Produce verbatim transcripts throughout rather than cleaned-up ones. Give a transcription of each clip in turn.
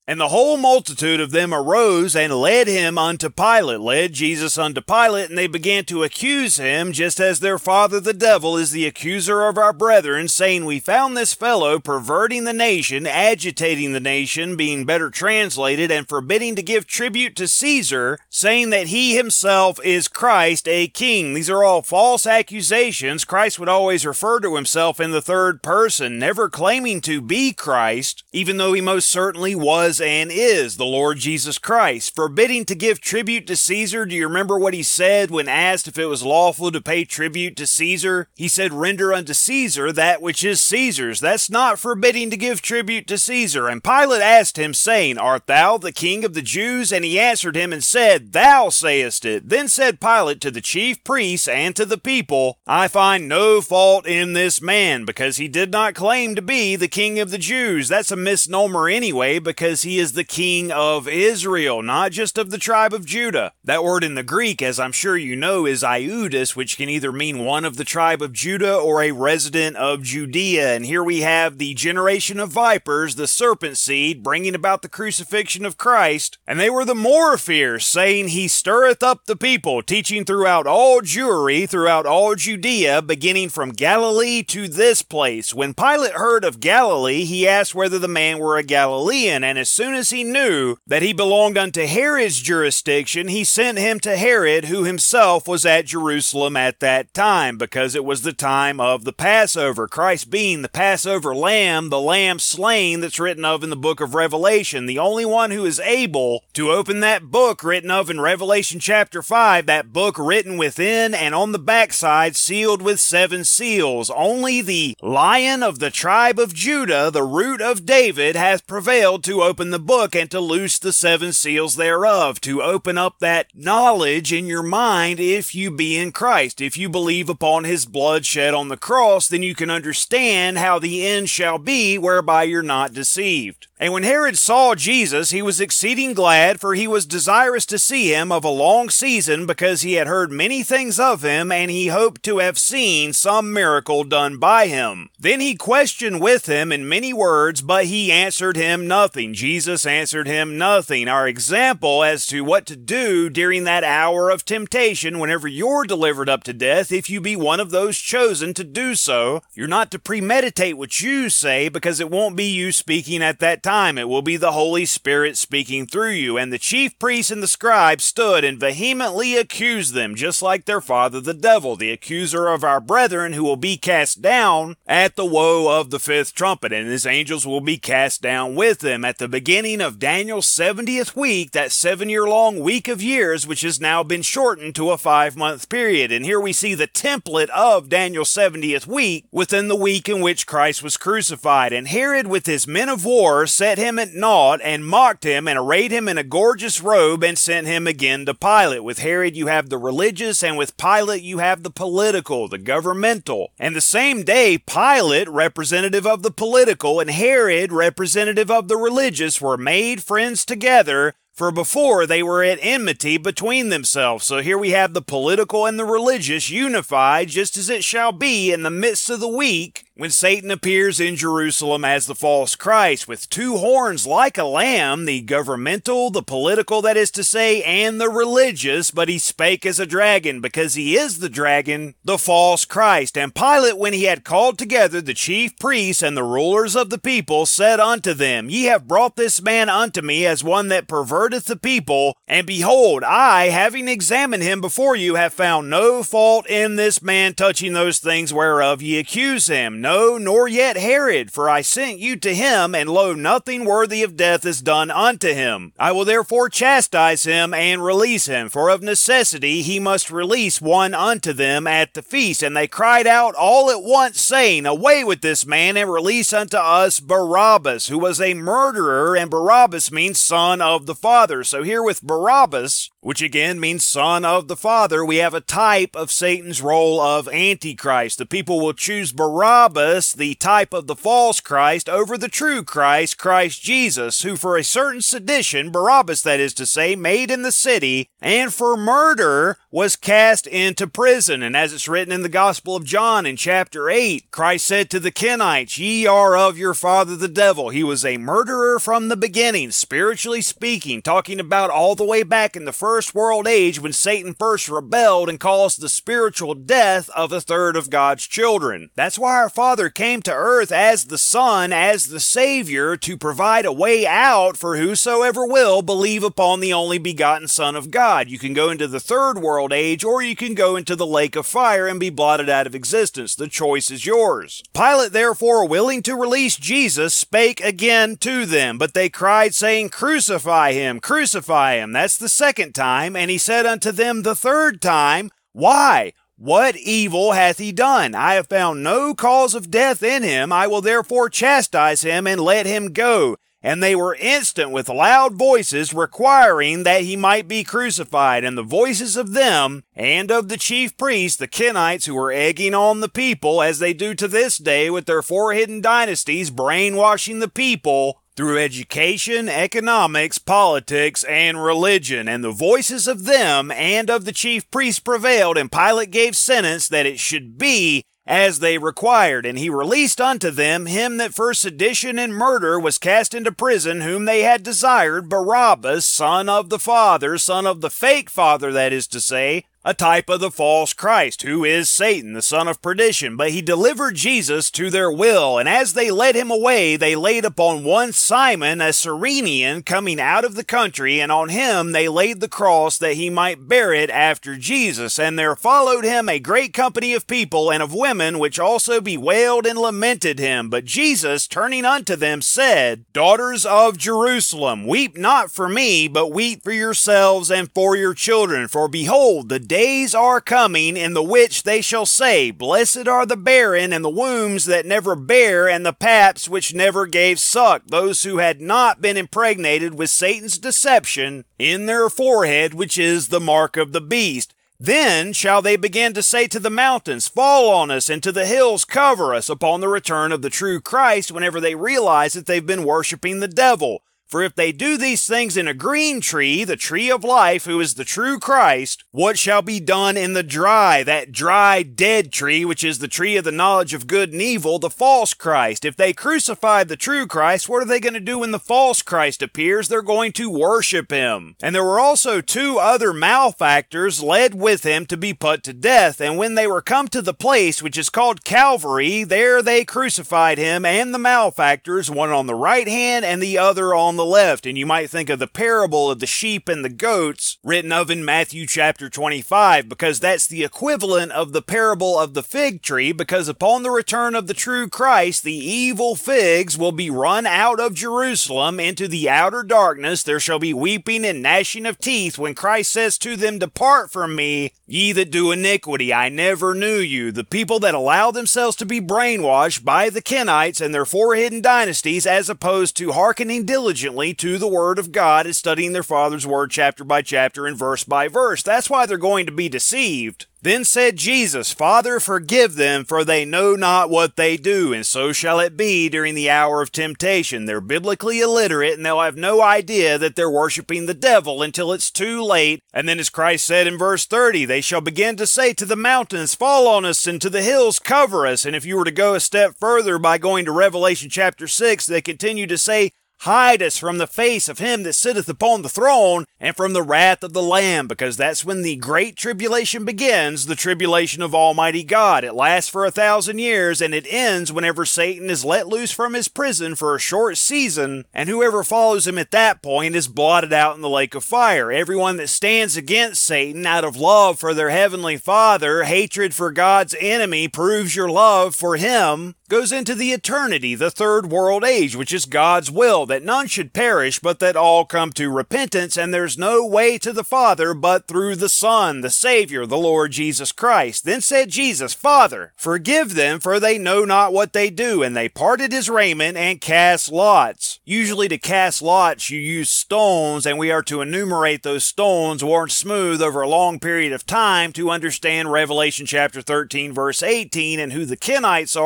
And the whole multitude of them arose and led him unto Pilate, led Jesus unto Pilate, and they began to accuse him, just as their father the devil is the accuser of our brethren, saying, we found this fellow perverting the nation, agitating the nation, being better translated, and forbidding to give tribute to Caesar, saying that he himself is Christ, a king. These are all false accusations. Christ would always refer to himself in the third person, never claiming to be Christ, even though he most certainly was and is the Lord Jesus Christ. Forbidding to give tribute to Caesar. Do you remember what he said when asked if it was lawful to pay tribute to Caesar? He said, render unto Caesar that which is Caesar's. That's not forbidding to give tribute to Caesar. And Pilate asked him, saying, art thou the king of the Jews? And he answered him and said, thou sayest it. Then said Pilate to the chief priests and to the people, I find no fault in this man, because he did not claim to be the king of the Jews. That's a misnomer anyway, because he is the king of Israel, not just of the tribe of Judah. That word in the Greek, as I'm sure you know, is Iudus, which can either mean one of the tribe of Judah or a resident of Judea. And here we have the generation of vipers, the serpent seed, bringing about the crucifixion of Christ. And they were the more fierce, saying, he stirreth up the people, teaching throughout all Jewry, throughout all Judea, beginning from Galilee to this place. When Pilate heard of Galilee, he asked whether the man were a Galilean, and as soon as he knew that he belonged unto Herod's jurisdiction, he sent him to Herod, who himself was at Jerusalem at that time, because it was the time of the Passover, Christ being the Passover lamb, the lamb slain that's written of in the book of Revelation. The only one who is able to open that book written of in Revelation chapter five, that book written within and on the backside, sealed with seven seals. Only the Lion of the tribe of Judah, the root of David, has prevailed to open the book and to loose the seven seals thereof, to open up that knowledge in your mind if you be in Christ. If you believe upon his blood shed on the cross, then you can understand how the end shall be, whereby you're not deceived. And when Herod saw Jesus, he was exceeding glad, for he was desirous to see him of a long season, because he had heard many things of him, and he hoped to have seen some miracle done by him. Then he questioned with him in many words, but he answered him nothing. Jesus answered him nothing. Our example as to what to do during that hour of temptation, whenever you're delivered up to death, if you be one of those chosen to do so, you're not to premeditate what you say, because it won't be you speaking at that time. It will be the Holy Spirit speaking through you. And the chief priests and the scribes stood and vehemently accused them, just like their father the devil, the accuser of our brethren, who will be cast down at the woe of the fifth trumpet, and his angels will be cast down with them at the beginning of Daniel's seventieth week, that seven-year-long week of years, which has now been shortened to a five-month period. And here we see the template of Daniel's seventieth week within the week in which Christ was crucified. And Herod with his men of war set him at naught, and mocked him, and arrayed him in a gorgeous robe, and sent him again to Pilate. With Herod you have the religious, and with Pilate you have the political, the governmental. And the same day Pilate, representative of the political, and Herod, representative of the religious, were made friends together, for before they were at enmity between themselves. So here we have the political and the religious unified, just as it shall be in the midst of the week, when Satan appears in Jerusalem as the false Christ, with two horns like a lamb, the governmental, the political, that is to say, and the religious, but he spake as a dragon, because he is the dragon, the false Christ. And Pilate, when he had called together the chief priests and the rulers of the people, said unto them, Ye have brought this man unto me as one that perverteth the people, and behold, I, having examined him before you, have found no fault in this man touching those things whereof ye accuse him. No, nor yet Herod, for I sent you to him, and lo, nothing worthy of death is done unto him. I will therefore chastise him and release him, for of necessity he must release one unto them at the feast. And they cried out all at once, saying, Away with this man, and release unto us Barabbas, who was a murderer, and Barabbas means son of the Father. So here with Barabbas, which again means son of the Father, we have a type of Satan's role of Antichrist. The people will choose Barabbas Barabbas, the type of the false Christ, over the true Christ, Christ Jesus, who for a certain sedition, Barabbas that is to say, made in the city, and for murder was cast into prison. And as it's written in the Gospel of John in chapter eight, Christ said to the Kenites, "Ye are of your father the devil." He was a murderer from the beginning, spiritually speaking, talking about all the way back in the first world age when Satan first rebelled and caused the spiritual death of a third of God's children. That's why our Father came to earth as the Son, as the Savior, to provide a way out for whosoever will believe upon the only begotten Son of God. You can go into the third world age, or you can go into the lake of fire and be blotted out of existence. The choice is yours. Pilate, therefore, willing to release Jesus, spake again to them, but they cried, saying, "Crucify him, crucify him." That's the second time. And he said unto them the third time, "Why? What evil hath he done? I have found no cause of death in him. I will therefore chastise him and let him go." And they were instant with loud voices, requiring that he might be crucified. And the voices of them and of the chief priests, the Kenites, who were egging on the people, as they do to this day with their four hidden dynasties, brainwashing the people through education, economics, politics, and religion. And the voices of them and of the chief priests prevailed, and Pilate gave sentence that it should be as they required. And he released unto them him that for sedition and murder was cast into prison, whom they had desired, Barabbas, son of the father, son of the fake father, that is to say, a type of the false Christ, who is Satan, the son of perdition. But he delivered Jesus to their will, and as they led him away, they laid upon one Simon, a Cyrenian, coming out of the country, and on him they laid the cross, that he might bear it after Jesus. And there followed him a great company of people and of women, which also bewailed and lamented him. But Jesus, turning unto them, said, "Daughters of Jerusalem, weep not for me, but weep for yourselves and for your children. For behold, the days are coming in the which they shall say, Blessed are the barren, and the wombs that never bare, and the paps which never gave suck, those who had not been impregnated with Satan's deception in their forehead, which is the mark of the beast. Then shall they begin to say to the mountains, Fall on us, and to the hills cover us," upon the return of the true Christ, whenever they realize that they've been worshiping the devil. For if they do these things in a green tree, the tree of life, who is the true Christ, what shall be done in the dry, that dry, dead tree, which is the tree of the knowledge of good and evil, the false Christ? If they crucified the true Christ, what are they going to do when the false Christ appears? They're going to worship him. And there were also two other malefactors led with him to be put to death. And when they were come to the place which is called Calvary, there they crucified him and the malefactors, one on the right hand and the other on the left. And you might think of the parable of the sheep and the goats written of in Matthew chapter twenty-five, because that's the equivalent of the parable of the fig tree, because upon the return of the true Christ, the evil figs will be run out of Jerusalem into the outer darkness. There shall be weeping and gnashing of teeth when Christ says to them, Depart from me, ye that do iniquity, I never knew you. The people that allow themselves to be brainwashed by the Kenites and their four hidden dynasties, as opposed to hearkening diligently to the Word of God and studying their Father's Word chapter by chapter and verse by verse. That's why they're going to be deceived. Then said Jesus, Father, forgive them, for they know not what they do. And so shall it be during the hour of temptation. They're biblically illiterate, and they'll have no idea that they're worshiping the devil until it's too late. And then as Christ said in verse thirty, they shall begin to say to the mountains, Fall on us, and to the hills cover us. And if you were to go a step further by going to Revelation chapter six, they continue to say, Hide us from the face of him that sitteth upon the throne and from the wrath of the Lamb, because that's when the great tribulation begins, the tribulation of Almighty God. It lasts for a thousand years, and it ends whenever Satan is let loose from his prison for a short season, and whoever follows him at that point is blotted out in the lake of fire. Everyone that stands against Satan out of love for their heavenly Father, hatred for God's enemy, proves your love for him, goes into the eternity, the third world age, which is God's will, that none should perish, but that all come to repentance. And there's no way to the Father but through the Son, the Savior, the Lord Jesus Christ. Then said Jesus, Father, forgive them, for they know not what they do. And they parted his raiment and cast lots. Usually to cast lots, you use stones, and we are to enumerate those stones worn smooth over a long period of time to understand Revelation chapter thirteen, verse eighteen, and who the Kenites are. Those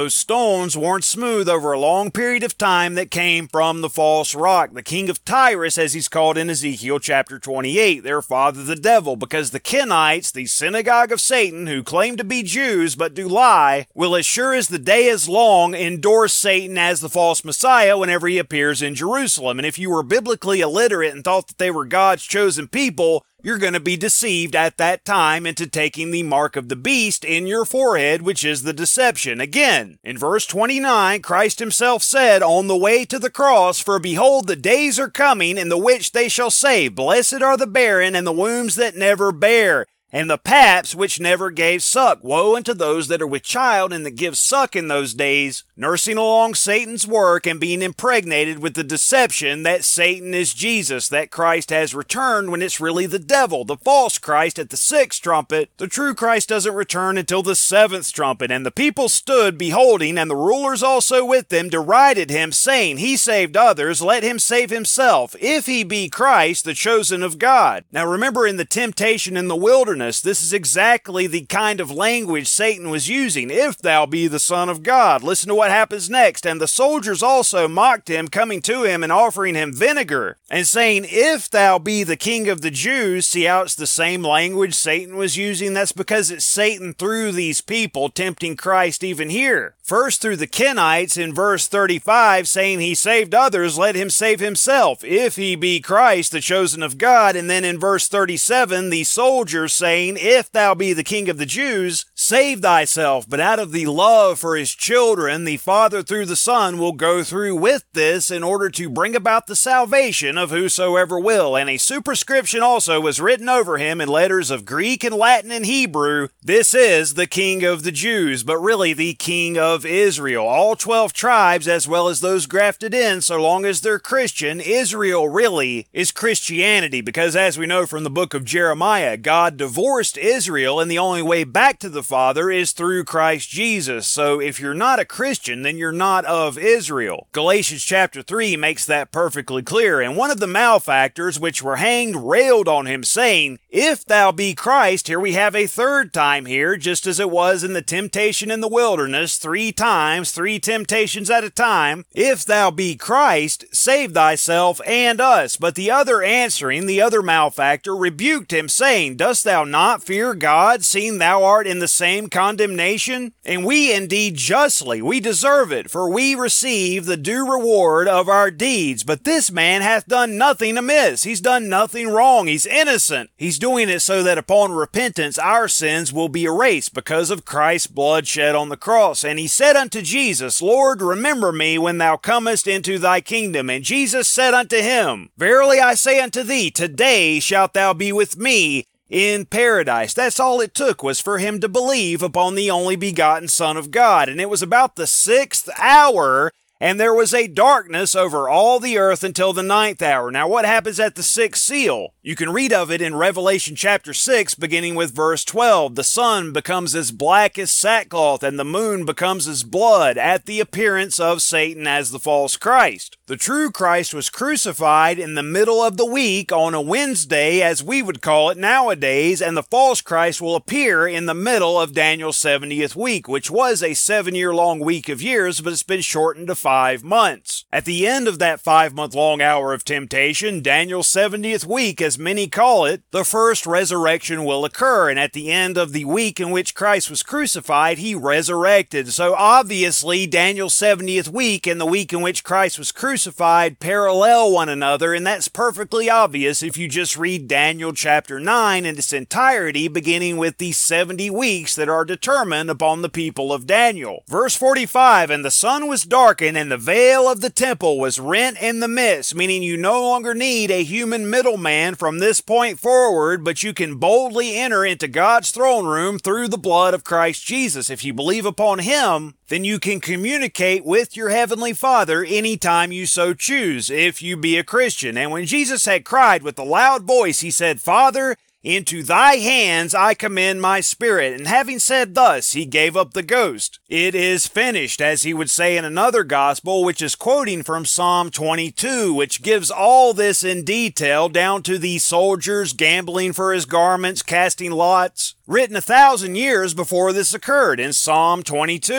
those stones weren't smooth over a long period of time that came from the false rock, the king of Tyrus, as he's called in Ezekiel chapter twenty-eight, their father the devil, because the Kenites, the synagogue of Satan, who claim to be Jews but do lie, will as sure as the day is long endorse Satan as the false Messiah whenever he appears in Jerusalem. And if you were biblically illiterate and thought that they were God's chosen people, you're going to be deceived at that time into taking the mark of the beast in your forehead, which is the deception. Again, in verse twenty-nine, Christ himself said on the way to the cross, "For behold, the days are coming in the which they shall say, Blessed are the barren and the wombs that never bear, and the paps which never gave suck. Woe unto those that are with child and that give suck in those days, nursing along Satan's work and being impregnated with the deception that Satan is Jesus, that Christ has returned when it's really the devil, the false Christ at the sixth trumpet. The true Christ doesn't return until the seventh trumpet. And the people stood beholding, and the rulers also with them derided him, saying, He saved others, let him save himself, if he be Christ, the chosen of God." Now remember, in the temptation in the wilderness, this is exactly the kind of language Satan was using. "If thou be the Son of God." Listen to what happens next. "And the soldiers also mocked him, coming to him and offering him vinegar, and saying, If thou be the King of the Jews." See how it's the same language Satan was using? That's because it's Satan through these people tempting Christ even here. First through the Kenites in verse thirty-five, saying, "He saved others, let him save himself, if he be Christ, the chosen of God." And then in verse thirty-seven, the soldiers saying, "If thou be the King of the Jews, save thyself." But out of the love for his children, the Father through the Son will go through with this in order to bring about the salvation of whosoever will. And a superscription also was written over him in letters of Greek and Latin and Hebrew, "This is the King of the Jews," but really the King of Israel. All twelve tribes, as well as those grafted in, so long as they're Christian. Israel really is Christianity, because as we know from the book of Jeremiah, God divorced Israel, and the only way back to the Father is through Christ Jesus. So if you're not a Christian, then you're not of Israel. Galatians chapter three makes that perfectly clear. And one of the malefactors which were hanged railed on him, saying, "If thou be Christ," here we have a third time here, just as it was in the temptation in the wilderness, three times, three temptations at a time. "If thou be Christ, save thyself and us." But the other answering, the other malefactor, rebuked him, saying, "Dost thou not fear God, seeing thou art in the same condemnation? And we indeed justly, we deserve it, for we receive the due reward of our deeds. But this man hath done nothing amiss." He's done nothing wrong. He's innocent. He's doing it so that upon repentance our sins will be erased because of Christ's blood shed on the cross. "And he said unto Jesus, Lord, remember me when thou comest into thy kingdom. And Jesus said unto him, Verily I say unto thee, today shalt thou be with me in paradise." That's all it took, was for him to believe upon the only begotten Son of God. And it was about the sixth hour, and there was a darkness over all the earth until the ninth hour. Now what happens at the sixth seal? You can read of it in Revelation chapter six, beginning with verse twelve. "The sun becomes as black as sackcloth, and the moon becomes as blood at the appearance of Satan as the false Christ." The true Christ was crucified in the middle of the week on a Wednesday, as we would call it nowadays, and the false Christ will appear in the middle of Daniel's seventieth week, which was a seven-year-long week of years, but it's been shortened to five months. At the end of that five-month-long hour of temptation, Daniel's seventieth week, as many call it, the first resurrection will occur, and at the end of the week in which Christ was crucified, he resurrected. So obviously, Daniel's seventieth week and the week in which Christ was crucified parallel one another, and that's perfectly obvious if you just read Daniel chapter nine in its entirety, beginning with the seventy weeks that are determined upon the people of Daniel. Verse forty-five, "And the sun was darkened, and the veil of the temple was rent in the midst," meaning you no longer need a human middleman from this point forward, but you can boldly enter into God's throne room through the blood of Christ Jesus. If you believe upon him, then you can communicate with your heavenly Father anytime you so choose, if you be a Christian. And when Jesus had cried with a loud voice, he said, "Father, into thy hands I commend my spirit." And having said thus, he gave up the ghost. It is finished, as he would say in another gospel, which is quoting from Psalm twenty-two, which gives all this in detail, down to the soldiers gambling for his garments, casting lots, written a thousand years before this occurred in Psalm twenty-two.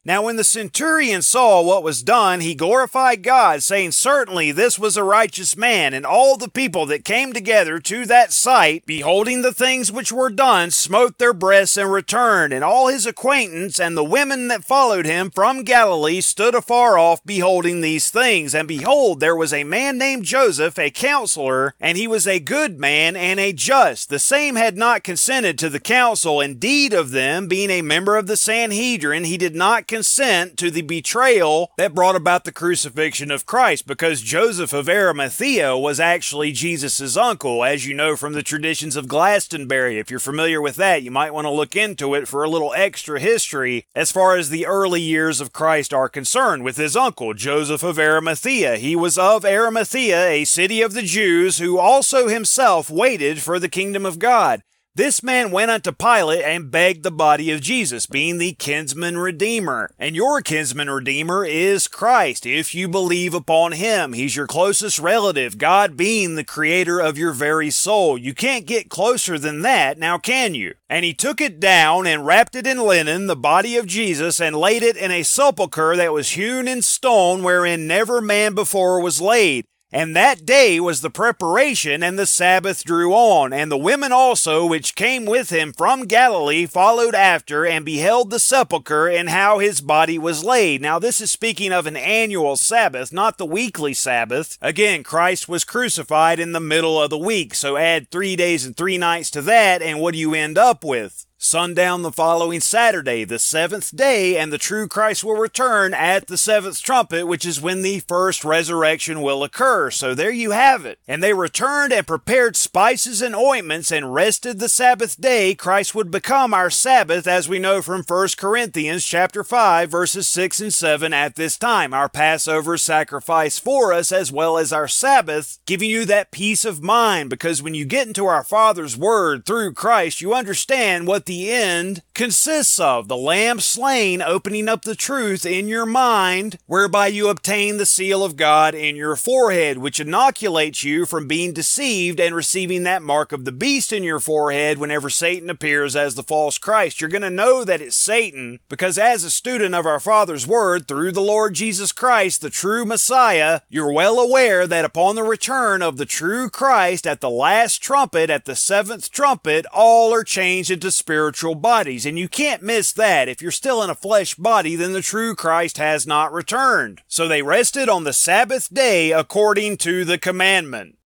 Now when the centurion saw what was done, he glorified God, saying, Certainly this was a righteous man. And all the people that came together to that sight, beholding the things which were done, smote their breasts and returned. And all his acquaintance and the women that followed him from Galilee stood afar off, beholding these things. And behold, there was a man named Joseph, a counselor, and he was a good man and a just. The same had not consented to the counsel. Indeed of them, being a member of the Sanhedrin, he did not consent to the betrayal that brought about the crucifixion of Christ, because Joseph of Arimathea was actually Jesus' uncle, as you know from the traditions of Glastonbury. If you're familiar with that, you might want to look into it for a little extra history as far as the early years of Christ are concerned with his uncle, Joseph of Arimathea. He was of Arimathea, a city of the Jews, who also himself waited for the kingdom of God. This man went unto Pilate and begged the body of Jesus, being the kinsman redeemer. And your kinsman redeemer is Christ, if you believe upon him. He's your closest relative, God being the creator of your very soul. You can't get closer than that, now can you? And he took it down and wrapped it in linen, the body of Jesus, and laid it in a sepulchre that was hewn in stone, wherein never man before was laid. And that day was the preparation, and the Sabbath drew on. And the women also which came with him from Galilee followed after, and beheld the sepulchre, and how his body was laid. Now this is speaking of an annual Sabbath, not the weekly Sabbath. Again, Christ was crucified in the middle of the week, so add three days and three nights to that, and what do you end up with? Sundown the following Saturday, the seventh day, and the true Christ will return at the seventh trumpet, which is when the first resurrection will occur. So there you have it. And they returned and prepared spices and ointments and rested the Sabbath day. Christ would become our Sabbath, as we know from First Corinthians chapter five, verses six and seven at this time. Our Passover sacrifice for us, as well as our Sabbath, giving you that peace of mind, because when you get into our Father's Word through Christ, you understand what the The end consists of. The Lamb slain opening up the truth in your mind, whereby you obtain the seal of God in your forehead, which inoculates you from being deceived and receiving that mark of the beast in your forehead whenever Satan appears as the false Christ. You're going to know that it's Satan, because as a student of our Father's Word through the Lord Jesus Christ, the true Messiah, you're well aware that upon the return of the true Christ at the last trumpet, at the seventh trumpet, all are changed into spiritual spiritual bodies, and you can't miss that. If you're still in a flesh body, then the true Christ has not returned. So they rested on the Sabbath day according to the commandment.